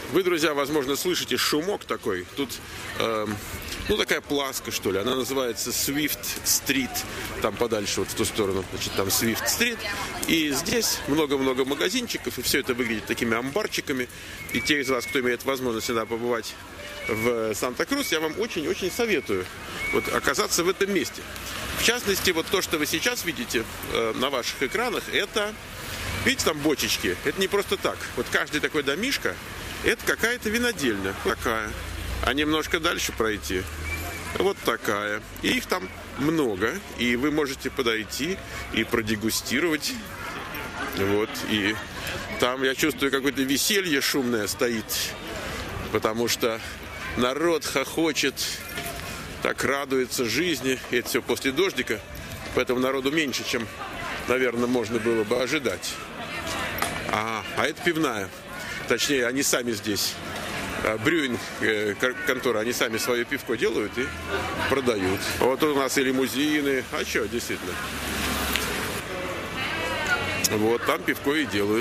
Вы, друзья, возможно, слышите шумок такой. Тут, ну, такая пласка, что ли. Она называется Swift Street. Там подальше, вот в ту сторону. Значит, там Swift Street. И здесь много-много магазинчиков. И все это выглядит такими амбарчиками. И те из вас, кто имеет возможность сюда побывать в Санта-Крус, я вам очень-очень советую вот оказаться в этом месте. В частности, вот то, что вы сейчас видите на ваших экранах, это, видите, там бочечки. Это не просто так. Вот каждый такой домишко, это какая-то винодельня. Такая. А немножко дальше пройти. Вот такая. И их там много. И вы можете подойти и продегустировать. Вот. И там, я чувствую, какое-то веселье шумное стоит. Потому что народ хохочет, так радуется жизни. И это все после дождика. Поэтому народу меньше, чем, наверное, можно было бы ожидать. А это пивная. Точнее, они сами здесь, брюинг контора, они сами свое пивко делают и продают. Вот у нас и лимузины. А что, действительно. Вот там пивко и делают.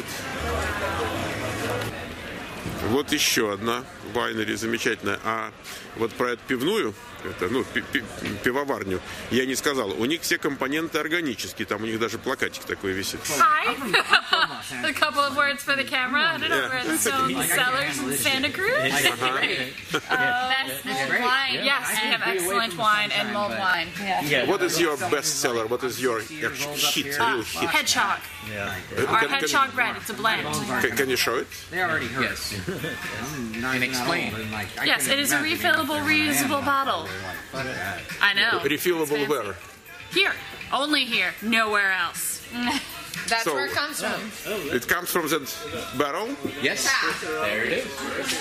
Вот еще одна вайнери замечательная. А вот про эту пивную, это, ну, пивоварню, я не сказал. У них все компоненты органические. Там у них даже плакатик такой висит. Hi. A couple of words for the camera. I don't know, we're at Stone Cellars in Santa Cruz. Best mulled wine. Yes, we have excellent wine and mulled wine. Yeah. What is your best seller? What is your hit, real hit? Hedgehog. Our hedgehog bread. It's a blend. Can you show it? They already heard. Yes. And explain. Yes, it is a refillable, reusable bottle. I know. Refillable where? Here. Only here. Nowhere else. That's So- where it comes from. It comes from that barrel? Yes. There it is.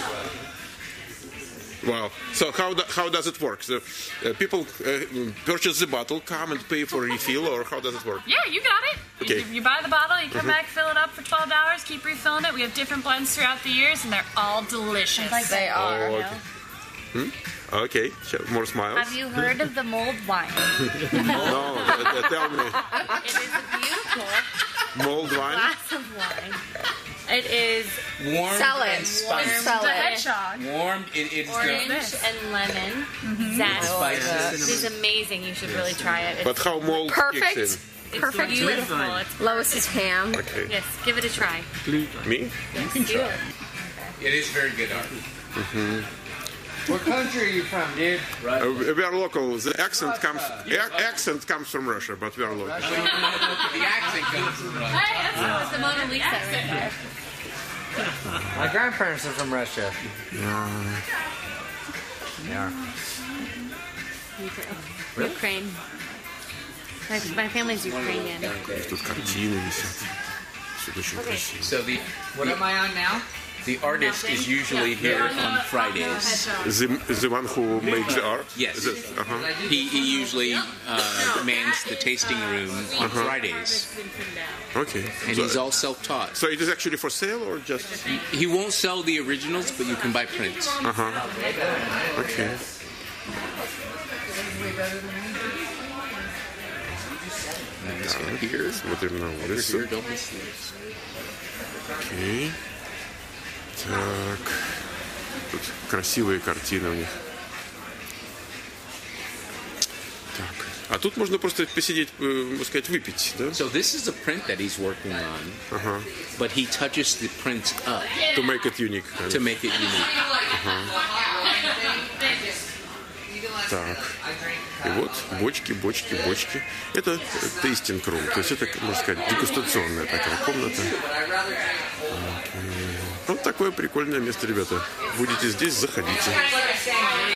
Wow. So how does it work? So, people purchase the bottle, come and pay for refill, or how does it work? Yeah, you got it. Okay. You buy the bottle, you come back, fill it up for $12, keep refilling it. We have different blends throughout the years, and they're all delicious. They are. Oh, okay. Okay, more smiles. Have you heard of the mulled wine? No, tell me. It is a beautiful Mold wine? glass of wine. It is Warm Sell it. and spicy. Sell The it. hedgehog. Warm. It's orange good. and lemon zest. Spicy. It is amazing. You should really try it. But how mold Perfect. kicks in? It's perfect. beautiful. It's Lois's ham. Okay. yes, give it a try. Me? Yes, do it. It is very good art. What country are you from, dude? We are local. The accent comes from Russia, but we are local. The accent comes from Russia. It's the Mona Lisa right there. My grandparents are from Russia. Yeah. Ukraine. My family's Ukrainian. Тут картины висят. Все очень красиво. So What am I on now? the artist is usually here on Fridays. The one who makes the art? Yes. Uh-huh. He usually mans the tasting room on Fridays, Okay. and he's all self-taught. So it is actually for sale or just? He won't sell the originals, but you can buy prints. Okay. And this one here. Смотрим на Over улицу. here, double sleeves. Окей. Так. Тут красивые картины у них. Так. А тут можно просто посидеть, можно сказать, выпить, да? So this is a print that he's working on, but he touches the prints up To make it unique. to make it unique. Так. И вот бочки. Это tasting room. То есть это, можно сказать, дегустационная такая комната. Вот такое прикольное место, ребята. Будете здесь, заходите.